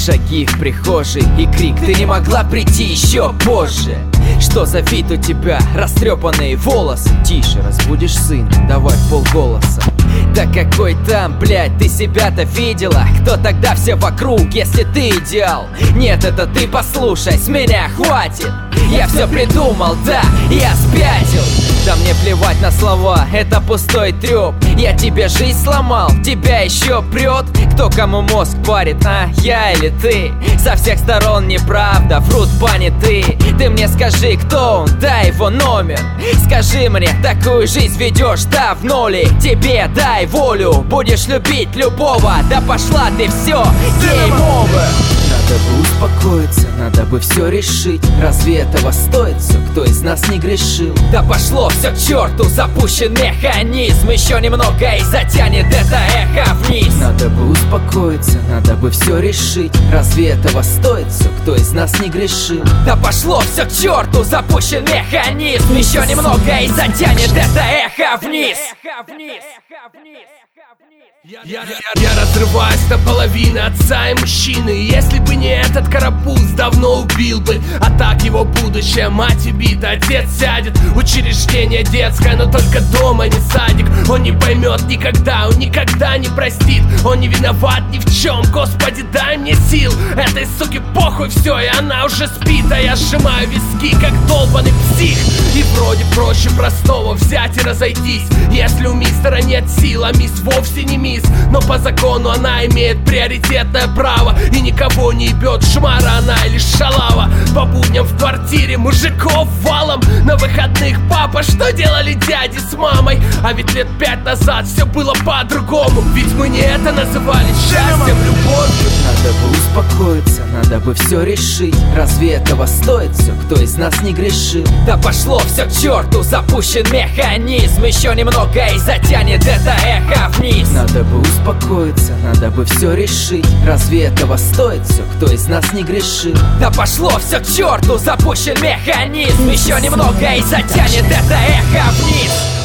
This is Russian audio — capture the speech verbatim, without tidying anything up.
Шаги в прихожей и крик: ты не могла прийти еще позже. Что за вид у тебя? Растрепанные волосы. Тише, разбудишь сына, давай в полголоса. Да какой там, блядь, ты себя-то видела? Кто тогда все вокруг, если ты идеал? Нет, это ты послушай, с меня хватит. Я все придумал, да, я спятил. Да мне плевать на слова, это пустой трёп. Я тебе жизнь сломал, тебя еще прет. Кто кому мозг парит, а? Я или ты? Со всех сторон неправда, врут поняты. Ты мне скажи, кто он, дай его номер. Скажи мне, такую жизнь ведешь давно ли? Тебе дай волю, будешь любить любого. Да пошла ты, все, гейм-овер. Надо бы успокоиться, надо бы все решить. Разве этого стоит все, кто из нас не грешил? Да пошло все к черту, запущен механизм. Еще немного и затянет это эхо вниз. Надо бы успокоиться, надо бы все решить. Разве этого стоит все, кто из нас не грешил? Да пошло все к черту, запущен механизм. Еще немного и затянет это эхо вниз. Я, я, я, я разрываюсь наполовину отца и мужчины. Если бы не этот карапуз, давно убил бы. А так его будущее, мать убита, отец сядет. Учреждение детское, но только дома, не садик. Он не поймет никогда, он никогда не простит. Он не виноват ни в чем, Господи, дай мне сил. Этой суке похуй все, и она уже спит. А я сжимаю виски, как долбаный псих. И вроде проще простого взять и разойтись. Если у мистера нет сил, а мисс вовсе не мисс. Но по закону она имеет приоритетное право. И никого не ебет шмара она или шалава. По будням в квартире мужиков валом. На выходных папа, что делали дяди с мамой? А ведь лет пять назад все было по-другому. Ведь мы не это называли счастьем, любовью. Надо бы успокоиться, надо бы все решить. Разве этого стоит все, кто из нас не грешил? Да пошло все к черту, запущен механизм. Еще немного и затянет это эхо вниз. Надо бы успокоиться, надо бы все решить. Разве этого стоит все, кто из нас не грешил? Да пошло все к черту, запущен механизм. Еще немного и затянет это эхо вниз.